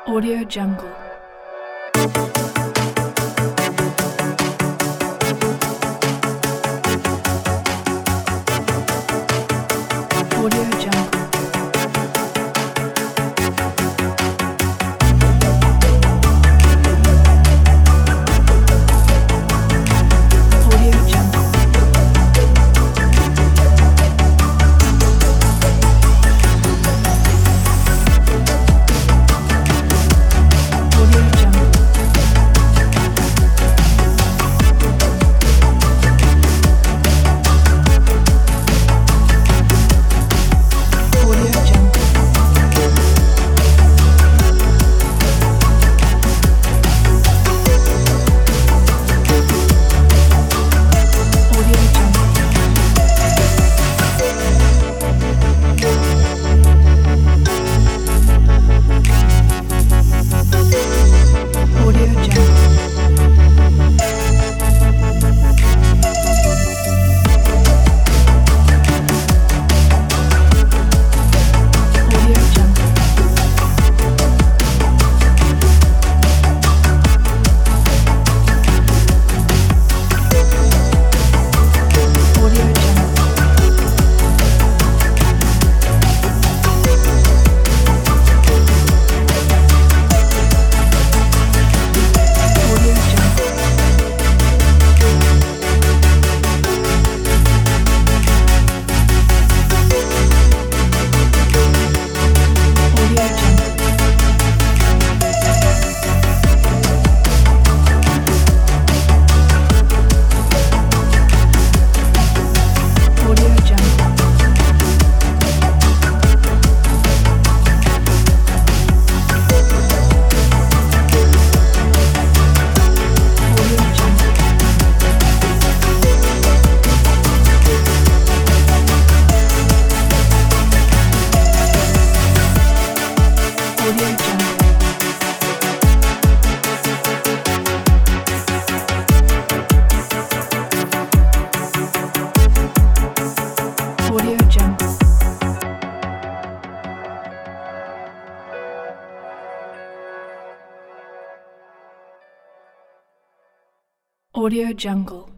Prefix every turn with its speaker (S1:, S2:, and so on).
S1: Audio Jungle. Audio Jungle. Audio Jungle. Audio Jungle. Audio Jungle. Audio Jungle. Audio Jungle. Audio Jungle. Audio Jungle. Audio Jungle. Audio Jungle. Audio Jungle. Audio Jungle. Audio Jungle. Audio Jungle. Audio Jungle.